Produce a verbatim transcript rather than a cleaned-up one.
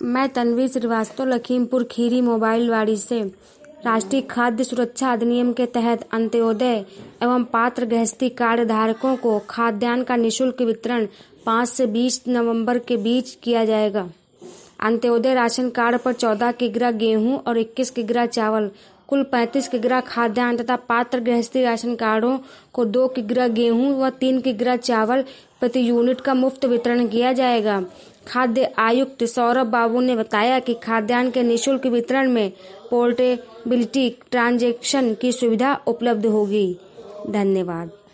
मैं तन्वी श्रीवास्तव लखीमपुर खीरी मोबाइल वाड़ी से राष्ट्रीय खाद्य सुरक्षा अधिनियम के तहत अंत्योदय एवं पात्र गृहस्थी कार्ड धारकों को खाद्यान्न का निःशुल्क वितरण पाँच से बीस नवंबर के बीच किया जाएगा। अंत्योदय राशन कार्ड पर चौदह किग्रा गेहूं और इक्कीस किग्रा चावल, कुल पैंतीस किग्रा खाद्यान्न तथा पात्र गृहस्थी राशन कार्डों को दो किग्रा गेहूं व तीन किग्रा चावल प्रति यूनिट का मुफ्त वितरण किया जाएगा। खाद्य आयुक्त सौरभ बाबू ने बताया कि खाद्यान्न के निःशुल्क वितरण में पोर्टेबिलिटी ट्रांजैक्शन की सुविधा उपलब्ध होगी। धन्यवाद।